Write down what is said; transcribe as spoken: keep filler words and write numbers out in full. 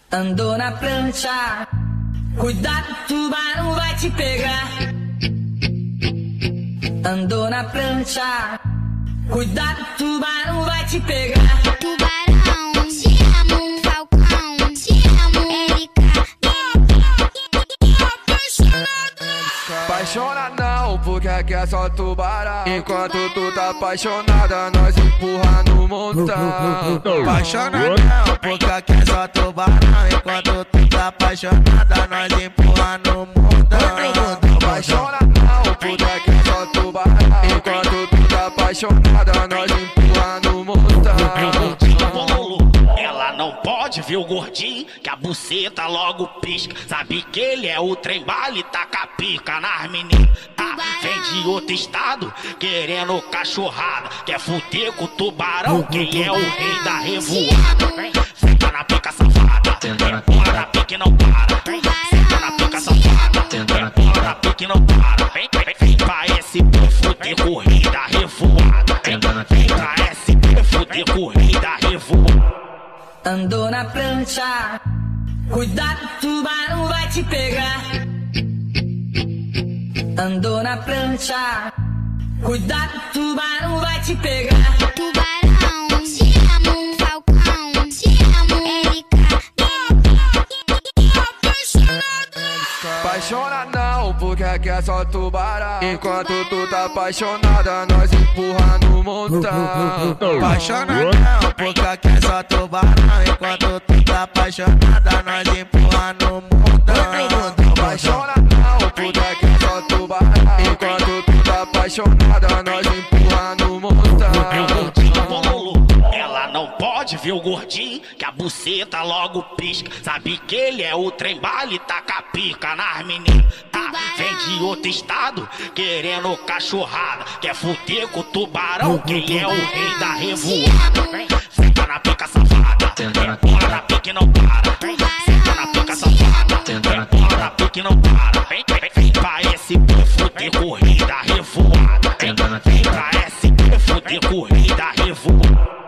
Andou na prancha, cuidado, tubarão vai te pegar. Andou na prancha, cuidado, tubarão vai te pegar. Tubarão, te amo, Falcão, te amo, Erika. Apaixona não, porque aqui é só tubarão. Enquanto tu tá apaixonada, nós empurra no montão. Apaixona não, porque aqui é só tubarão. Enquanto tu tá apaixonada, nós empurra no montão. Apaixona não, porque aqui é só tubarão. Enquanto tu tá apaixonada, nós empurra no montão. Ela não pode ver o gordinho, que a buceta logo pisca. Sabe que ele é o trem bala e taca a pica nas meninas. Ah, vem de outro estado, querendo cachorrada. Quer fuder com o tubarão, quem é o rei da revoada. Vem, senta na pica safada, empurra na pica e não para. Vem, senta na pica safada, empurra na pica e não para. Vem, vem, vem pra S P fuder com o rei da revoada. Vem, vem pra S P fuder com o rei da revoada. Andou na prancha, cuidado, tubarão vai te pegar. Andou na prancha, cuidado, tubarão vai te pegar. Tubarão, te amo, Falcão, te amo, Erika. Apaixona não, porque aqui é só tubarão. Enquanto tu tá apaixonada, nós empurra no montão. Apaixona não, porque aqui é só tubarão. Enquanto tu tá apaixonada, nós empurra no montão. Apaixona não, porque aqui é só tubarão. Enquanto tu tá apaixonada, nós empurra no montão. Ela não pode ver o gordinho, que a buceta logo pisca. Sabe que ele é o trem bala e taca a pica nas meninas. Ah, vem de outro estado, querendo cachorrada. Quer fuder com o tubarão, quem é o rei da revoada. Vem, senta na pica safada, empurra na pica e não para. Vem, senta na pica safada, empurra na pica e não para. Vem, vem, vem pra S P fuder com o rei da revoada. Vem, vem pra S P fuder com o rei da revoada.